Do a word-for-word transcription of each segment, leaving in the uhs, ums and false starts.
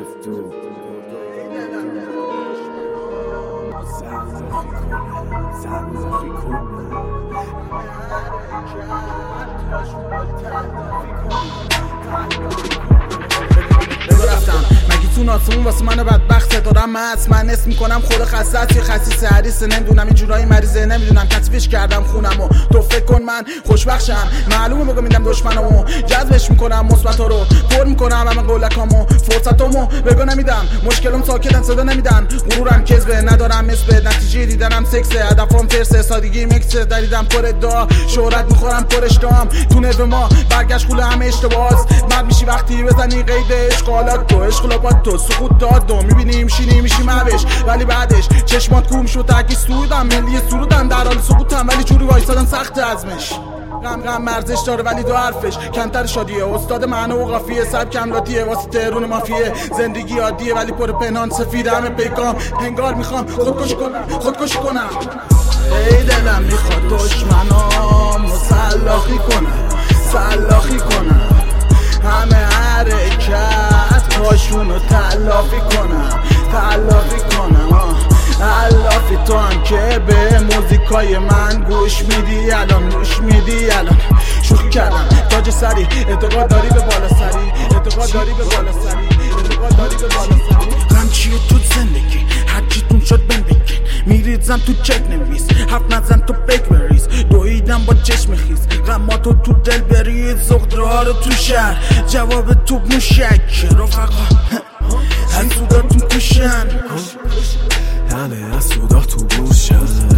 رفتم مگی تو آسمون واسه منو بدبخته دارم مست من اسم میکنم خود خصت یا خصیص حریصه نمیدونم این جورایی مریضه نمیدونم کتفش کردم خونمو تو فکر کن من خوشبخشم معلومه موقع میدم دشمنمو جذبش میکنم مثبتا رو پر میکنم همه قولکامو فرصتامو بگو نمیدم مشکلم ساکتن صدا نمیدن غرورم کذبه ندارم اسم نتیجه دیدنم سکسه هدفم فرسه سادگی مکسه دریدم پر ادعا شهرت میخورم پر اشتام تو نو ما برگشت خوله همه اشتباهاست مرد میشی وقتی بزنی قید اشغالات تو اشغالات تو سقوط داد دو میبینیم شینی میشی مبش ولی بعدش چشمات کوم شد تاکی سودم ملی سرودم در حال سقوطم ولی جوری وایسادن سخت ازمش غم غم مرزش داره ولی دو حرفش کمتر شادیه استاد معنی و قافیه سبک املاتیه واسه تهرون مافیه زندگی عادیه ولی پر پنهان سفید همه پیکام انگار میخوام خودکشی کنم خودکشی کنم ای دلم میخواد دشمنام مسلحی کنم سلاخی کنم همه حرکت پاشونو تلافی کنم تلافی کنم علافی تو هم که به موزیکای من گوش میدی الان گوش میدی الان شوخی کردم تاج سری اعتقاد داری به بالا سری اعتقاد داری به بالا سری اعتقاد داری به بالا سری غم چیه تو زندگی هر چیتون شد بندگی میریزم تو چک نویس حرف نزن تو بیک بریز دویدم با چشم خیز غماتو تو دل بریز زغدرها رو تو شهر جواب تو موشک رفقا حسوداتون توشن همه حسودا تو گوشن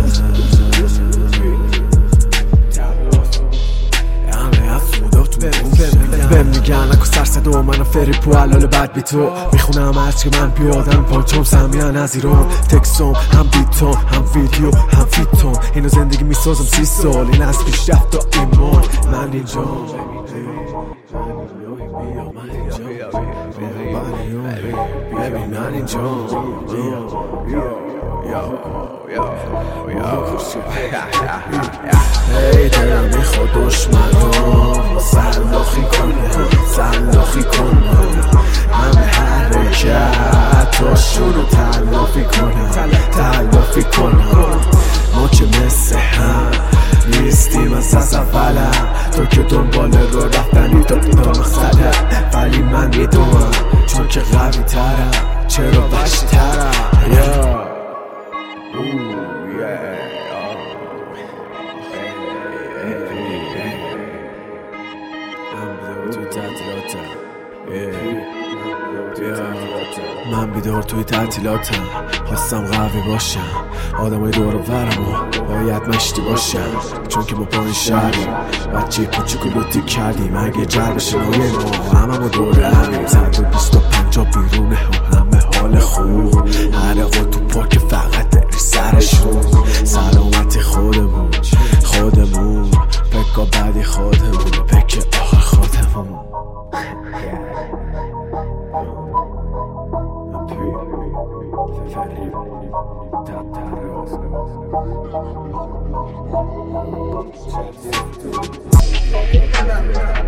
همه حسودا تو گوشن بهم میگن اکو سرسده و منو فری پو حلال بد بی تو میخونم هرچی که من بیادم پانچوم سمیان نزیرم تکسوم هم بیتون هم ویدیو هم فیتون اینو زندگی میسازم سی سال این از پیش رفت تا ایمان من اینجا ببین من اینجا ای دلم میخواد دشمنام سلاخی کنه سلاخی کنه همه حرکتاشونو تلافی کنه تلافی کنه ما که مثل هم نیستیم از از اولم تو که دنبال رو رفتنی تا تا مقصده ولی من میدونم چون که قوی ترم چرا وحشی ترم من بیدار توی تعطیلاتم خواستم قوی باشم آدمای دور و برمو باید مشتی باشم چون که ما پایین شهریم بچه کوچیکو لوتی کردیم اگه جر بشه نویه ما همه ما دوره همیم صد و بیست و پنجا بیرونه و همه حال خوب هرقا تو پاک فقط داری سرشون سلامتی خودمون خودمون پکا بعدی خودمون پک آخر خودمون Thank you.